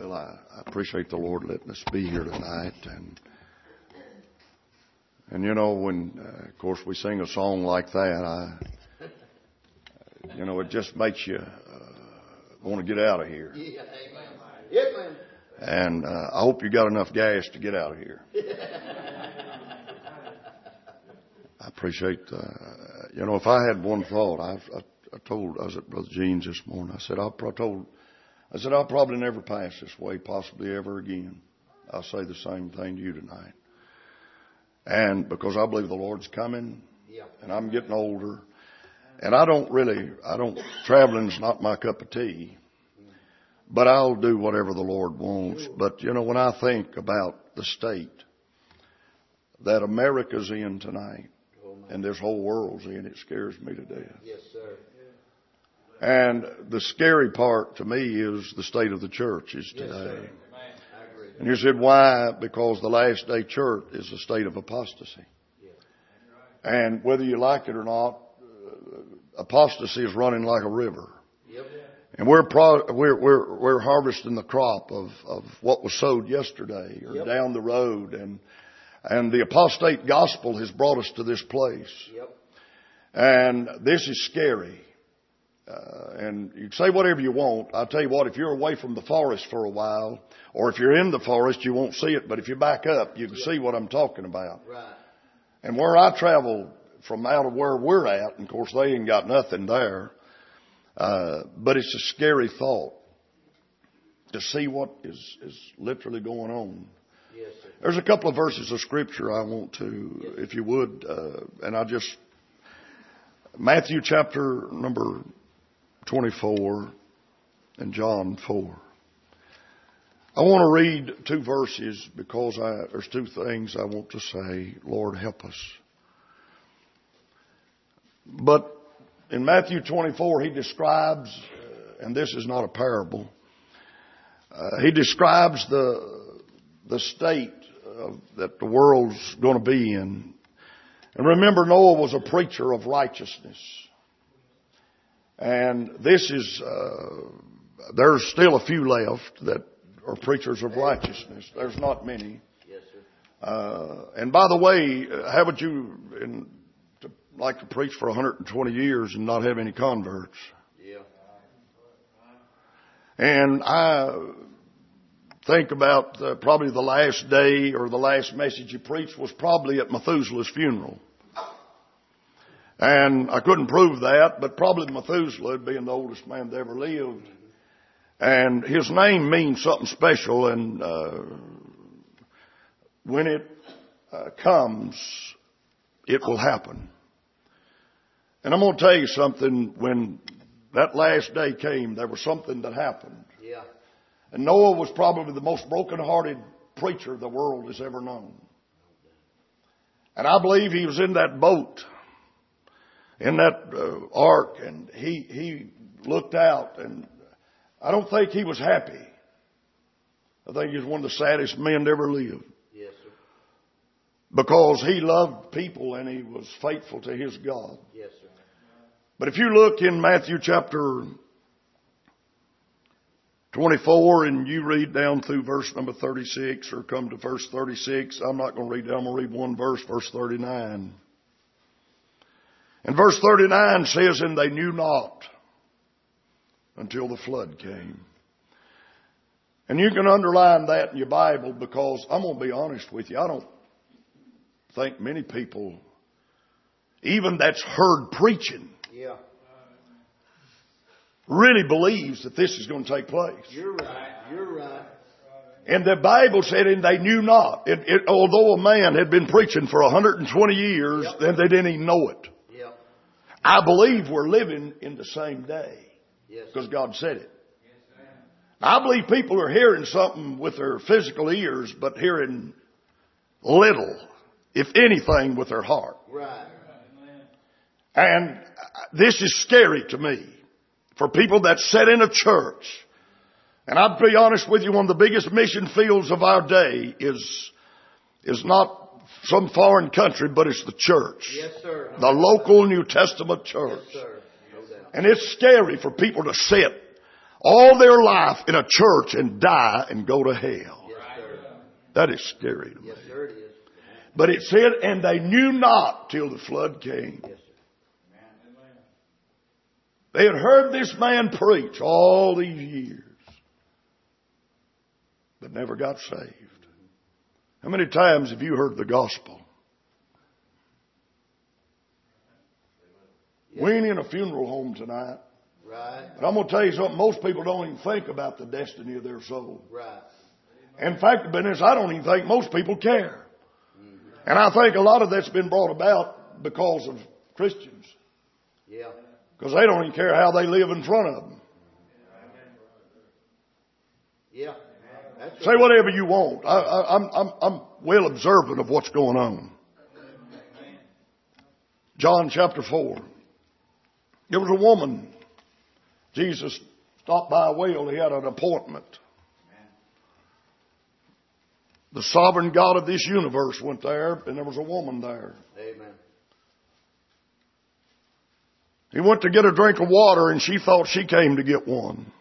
Well, I appreciate the Lord letting us be here tonight. And you know, when, of course, we sing a song like that, it just makes you want to get out of here. Yeah, amen. Yes, ma'am. And I hope you got enough gas to get out of here. I appreciate, if I had one thought, I was at Brother Gene's this morning. I said, I'll probably never pass this way, possibly ever again. I'll say the same thing to you tonight. And because I believe the Lord's coming, and I'm getting older, and traveling's not my cup of tea, but I'll do whatever the Lord wants. But, when I think about the state that America's in tonight, and this whole world's in, it scares me to death. Yes, sir. And the scary part to me is the state of the churches today. Yes, and you said, why? Because the last day church is a state of apostasy. Yes. And whether you like it or not, apostasy is running like a river. Yep. And we're harvesting the crop of what was sowed yesterday or down the road. And the apostate gospel has brought us to this place. Yep. And this is scary. And you can say whatever you want. I'll tell you what, if you're away from the forest for a while, or if you're in the forest, you won't see it. But if you back up, you can see what I'm talking about. Right. And where I travel from out of where we're at, and of course they ain't got nothing there, but it's a scary thought to see what is literally going on. Yes, sir. There's a couple of verses of scripture I want to, if you would, Matthew chapter number 24 and John 4. I want to read two verses because there's two things I want to say. Lord, help us. But in Matthew 24, he describes, and this is not a parable, he describes the state that the world's going to be in. And remember, Noah was a preacher of righteousness. And this is, there's still a few left that are preachers of righteousness. There's not many. Yes, sir. And by the way, haven't you like to preach for 120 years and not have any converts? Yeah. And I think about probably the last day or the last message you preached was probably at Methuselah's funeral. And I couldn't prove that, but probably Methuselah, being the oldest man that ever lived. And his name means something special, and when it comes, it will happen. And I'm going to tell you something. When that last day came, there was something that happened. Yeah. And Noah was probably the most broken-hearted preacher the world has ever known. And I believe he was in that boat, in that ark, and he looked out, and I don't think he was happy. I think he was one of the saddest men to ever live. Yes, sir. Because he loved people and he was faithful to his God. Yes, sir. But if you look in Matthew chapter 24 and you read down through verse number 36 or come to verse 36, I'm not going to read that. I'm going to read one verse, verse 39. And verse 39 says, and they knew not until the flood came. And you can underline that in your Bible, because I'm going to be honest with you. I don't think many people, even that's heard preaching, really believes that this is going to take place. You're right. You're right. And the Bible said, and they knew not. Although a man had been preaching for 120 years, then they didn't even know it. Yep. I believe we're living in the same day. Yes. Because God said it. I believe people are hearing something with their physical ears, but hearing little, if anything, with their heart. Right. And this is scary to me for people that sit in a church. And I'll be honest with you, one of the biggest mission fields of our day is not some foreign country, but it's the church. Yes, sir. The local New Testament church. Yes, sir. No doubt. And it's scary for people to sit all their life in a church and die and go to hell. Yes, sir. That is scary to me. Yes, sir, it is. But it said, and they knew not till the flood came. Yes, sir. They had heard this man preach all these years, but never got saved. How many times have you heard the gospel? We ain't in a funeral home tonight. Right. But I'm going to tell you something. Most people don't even think about the destiny of their soul. Right. In fact, the business, I don't even think most people care. And I think a lot of that's been brought about because of Christians. Yeah. Because they don't even care how they live in front of them. Yeah. That's Say whatever you want. I'm well observant of what's going on. John chapter 4. There was a woman. Jesus stopped by a well. He had an appointment. The sovereign God of this universe went there, and there was a woman there. Amen. He went to get a drink of water, and she thought she came to get one.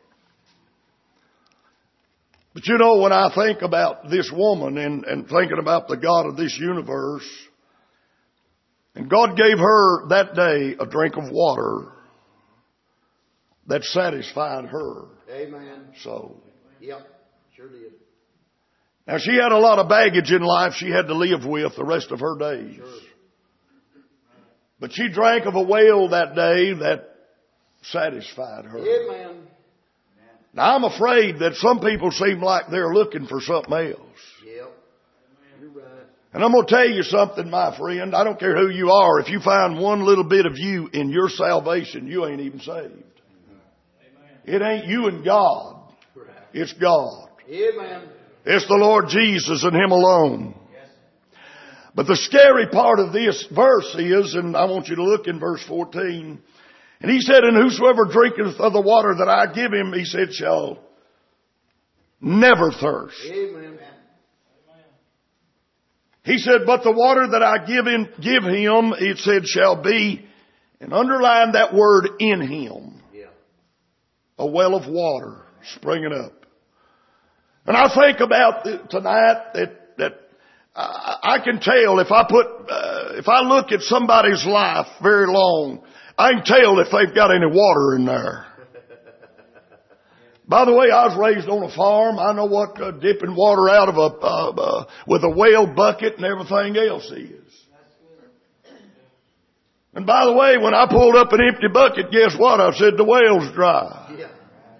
But you know, when I think about this woman and thinking about the God of this universe, and God gave her that day a drink of water that satisfied her Amen. soul. Yep. Sure did. Now, she had a lot of baggage in life she had to live with the rest of her days. Sure. But she drank of a well that day that satisfied her. Amen. Now, I'm afraid that some people seem like they're looking for something else. Yep. You're right. And I'm going to tell you something, my friend. I don't care who you are. If you find one little bit of you in your salvation, you ain't even saved. It ain't you and God. Right. It's God. Amen. It's the Lord Jesus and Him alone. But the scary part of this verse is, and I want you to look in verse 14, and He said, and whosoever drinketh of the water that I give him, He said, shall never thirst. Amen. He said, but the water that I give him, it said, shall be, and underline that word, in him. Yeah. A well of water springing up. And I think about tonight that I can tell if I look at somebody's life very long, I can tell if they've got any water in there. By the way, I was raised on a farm. I know what dipping water out of with a well bucket and everything else is. And by the way, when I pulled up an empty bucket, guess what? I said the well's dry. Yeah.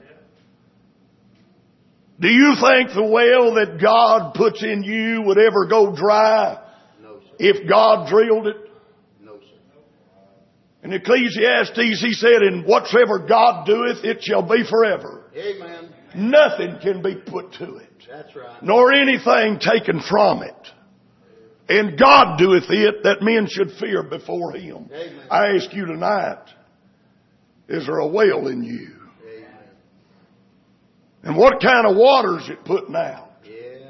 Do you think the well that God puts in you would ever go dry No, sir. if God drilled it? No, sir. In Ecclesiastes, he said, and whatsoever God doeth, it shall be forever. Amen. Nothing can be put to it, That's right. nor anything taken from it. And God doeth it that men should fear before Him. Amen. I ask you tonight, is there a well in you? Amen. And what kind of water is it putting out? Yeah.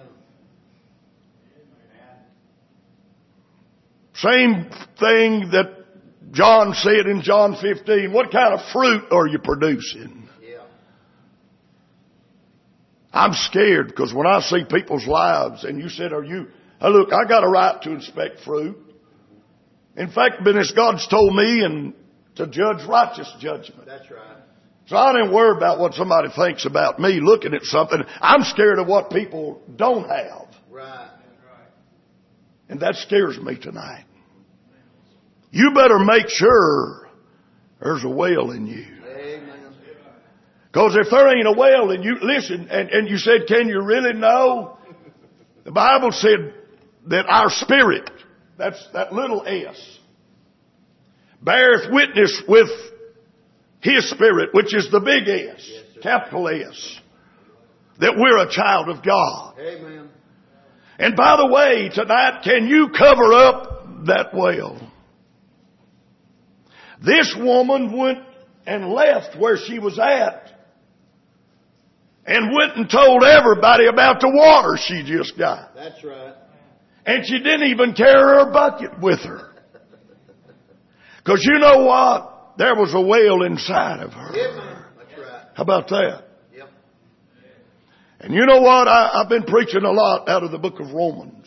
Same thing that John said in John 15. What kind of fruit are you producing? Yeah. I'm scared because when I see people's lives, and you said, hey, look, I got a right to inspect fruit. In fact, God's told me and to judge righteous judgment. That's right. So I didn't worry about what somebody thinks about me looking at something. I'm scared of what people don't have. Right. And that scares me tonight. You better make sure there's a well in you. Amen. Because if there ain't a well in you, listen, and you said, can you really know? The Bible said that our spirit, that's that little s, beareth witness with His Spirit, which is the big S, Yes, sir. capital S, that we're a child of God. Amen. And by the way, tonight, can you cover up that well? This woman went and left where she was at and went and told everybody about the water she just got. That's right. And she didn't even carry her bucket with her. Because you know what? There was a well inside of her. Amen. That's right. How about that? Yep. And you know what? I've been preaching a lot out of the book of Romans.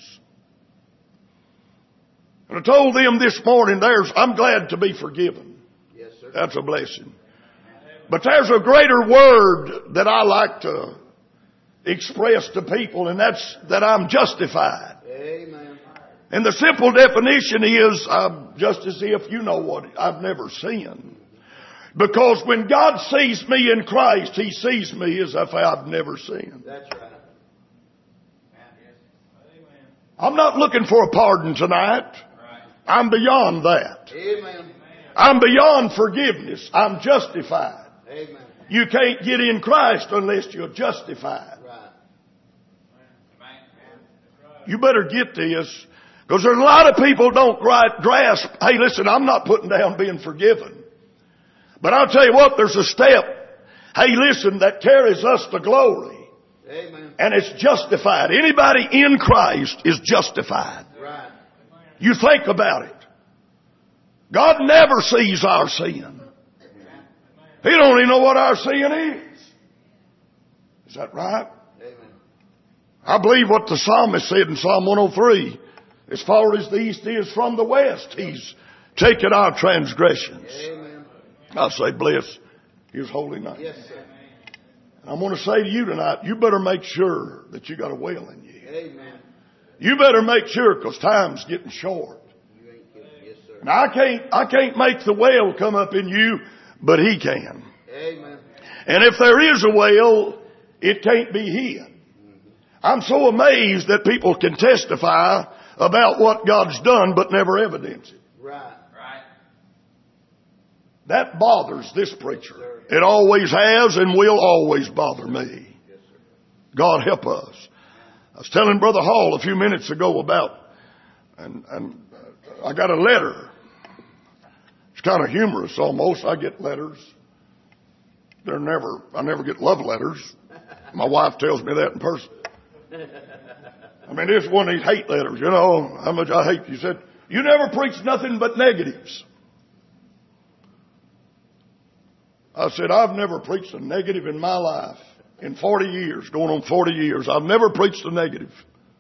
And I told them this morning, I'm glad to be forgiven. Yes, sir. That's a blessing. But there's a greater word that I like to express to people, and that's that I'm justified. Amen. And the simple definition is, I'm just as if you know what I've never sinned. Because when God sees me in Christ, He sees me as if I've never sinned. That's right. I'm not looking for a pardon tonight. I'm beyond that. Amen. I'm beyond forgiveness. I'm justified. Amen. You can't get in Christ unless you're justified. Right. You better get this, because there's a lot of people don't grasp, hey listen, I'm not putting down being forgiven. But I'll tell you what, there's a step, hey listen, that carries us to glory. Amen. And it's justified. Anybody in Christ is justified. Right. You think about it. God never sees our sin. He don't even know what our sin is. Is that right? Amen. I believe what the psalmist said in Psalm 103. As far as the east is from the west, He's taken our transgressions. Amen. I say bless His holy name. Yes, sir. And I'm going to say to you tonight, you better make sure that you got a well in you. Amen. You better make sure, because time's getting short. You ain't kidding. Yes, sir. Now I can't make the well come up in you, but He can. Amen. And if there is a well, it can't be hid. I'm so amazed that people can testify about what God's done, but never evidence it. Right. That bothers this preacher. It always has and will always bother me. Yes, sir. God help us. I was telling Brother Hall a few minutes ago about, and I got a letter. It's kind of humorous almost. I get letters. I never get love letters. My wife tells me that in person. I mean, this one of these hate letters, you know, how much I hate you. Said, you never preach nothing but negatives. I said, I've never preached a negative in my life. In 40 years, going on 40 years, I've never preached a negative.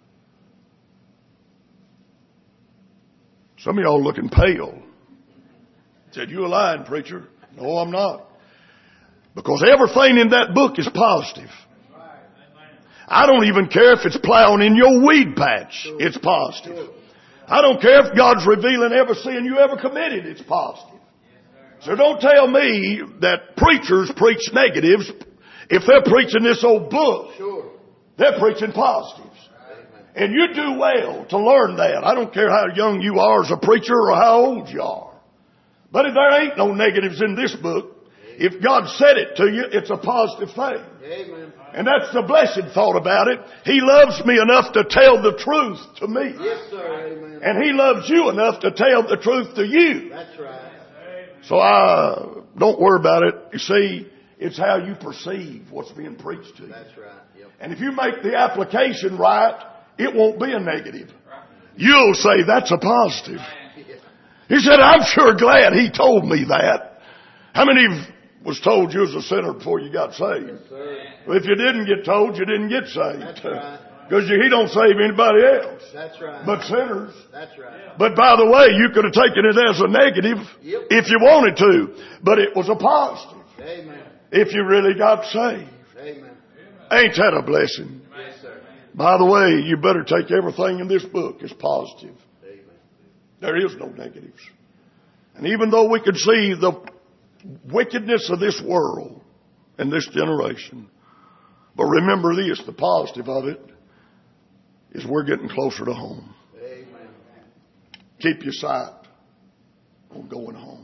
Some of y'all looking pale. Said, you a lying preacher. No, I'm not. Because everything in that book is positive. I don't even care if it's plowing in your weed patch. It's positive. I don't care if God's revealing every sin you ever committed. It's positive. So don't tell me that preachers preach negatives. If they're preaching this old book, Sure. they're preaching positives. And you do well to learn that. I don't care how young you are as a preacher or how old you are. But if there ain't no negatives in this book, if God said it to you, it's a positive thing. Amen. And that's the blessed thought about it. He loves me enough to tell the truth to me. Yes, sir. Amen. And He loves you enough to tell the truth to you. That's right. So don't worry about it. You see, it's how you perceive what's being preached to you. That's right. Yep. And if you make the application right, it won't be a negative. You'll say that's a positive. He said, I'm sure glad He told me that. How many was told you was a sinner before you got saved? Yes, sir. Well, if you didn't get told, you didn't get saved. That's right. Because He don't save anybody else That's right. but sinners. That's right. But by the way, you could have taken it as a negative Yep. if you wanted to. But it was a positive Amen. if you really got saved. Amen. Ain't that a blessing? Yes, sir. By the way, you better take everything in this book as positive. Amen. There is no negatives. And even though we could see the wickedness of this world and this generation, but remember this, the positive of it is we're getting closer to home. Amen. Keep your sight on going home.